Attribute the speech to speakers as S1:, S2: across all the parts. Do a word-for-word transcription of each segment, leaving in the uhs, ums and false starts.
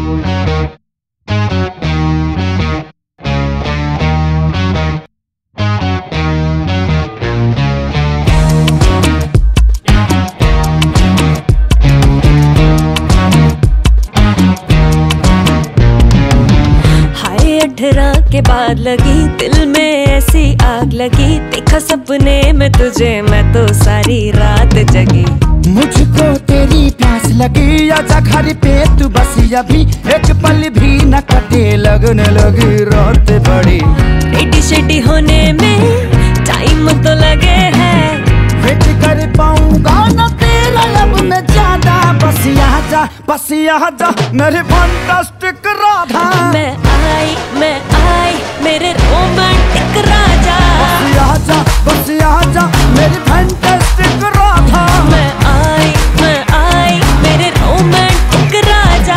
S1: अठारह के बाद लगी दिल में ऐसी आग लगी, देखा सपने में तुझे मैं तो सारी रात जगी।
S2: मुझको तेरी प्यास लगी, आजा घर पे तू बस अभी, एक पल भी न कटे लगने लगी रात बड़ी।
S1: रेडी शेडी होने में टाइम तो लगे है,
S2: वेट कर पाऊंगा न तेरा अब मैं ज्यादा। बस यहाँ जा बस यहाँ जा मेरे फैंटास्टिक राधा।
S1: मैं आई मैं आई मेरे रोमांटिक राजा।
S2: बस यहाँ जा बस यहाँ जा मेरी फैंटास्टिक राधा।
S1: मैं आई मैं आई मेरे रोमांटिक राजा।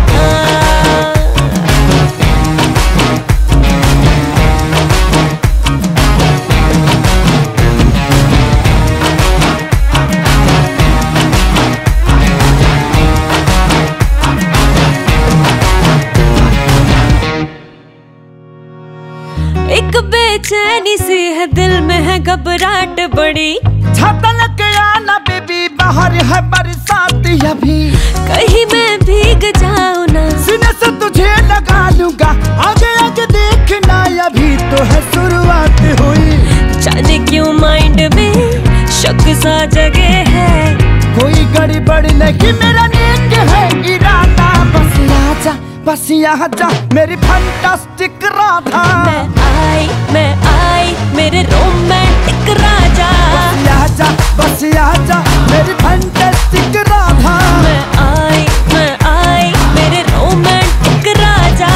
S1: एक बेचैनी सी है दिल में है घबराहट बड़ी,
S2: छाता लेके आना बेबी बाहर है बरसात अभी।
S1: कहीं मैं भीग जाऊं ना,
S2: सीने से तुझे लगा लूंगा, आगे आगे देखना अभी तो है शुरुआत हुई।
S1: जाने क्यों माइंड में शक सा जगे है,
S2: कोई गड़बड़ नहीं मेरा नेक है इरादा। बस यहाँ जा बस यहाँ जा मेरी फैंटास्टिक राधा।
S1: मैं आई मैं आई मेरे रोमांटिक राजा।
S2: बस यहाँ जा बस यहाँ जा मेरी फैंटास्टिक राधा।
S1: मैं आई मैं आई मेरे रोमांटिक राजा।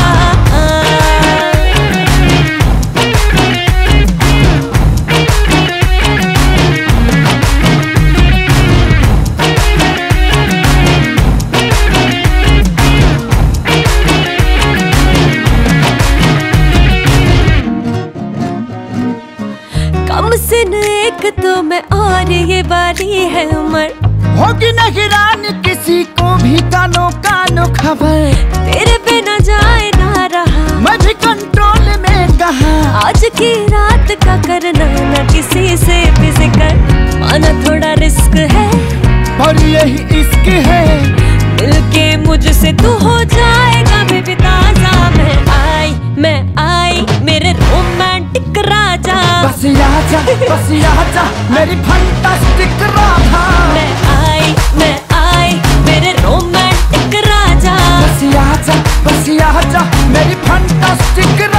S1: कम सिन एक तो मैं और ये बारी है उम्र,
S2: होगी नहीं रानी किसी को भी कानो कानो खबर।
S1: तेरे बिना जाए ना रहा
S2: मैं भी कंट्रोल में कहा,
S1: आज की रात का करना ना किसी से भी जिक्र। माना थोड़ा रिस्क है
S2: पर यही इश्क है,
S1: मिलके मुझसे तू हो जाएगा बेबी ताजा। मैं आई मैं आई मेरे रोमांटिक राजा।
S2: बस यहाँ जा बस यहाँ जा मेरी फैंटास्टिक राधा।
S1: मैं आई मैं आई मेरे रोमांटिक राजा।
S2: बस यहाँ जा बस यहाँ जा मेरी फैंटास्टिक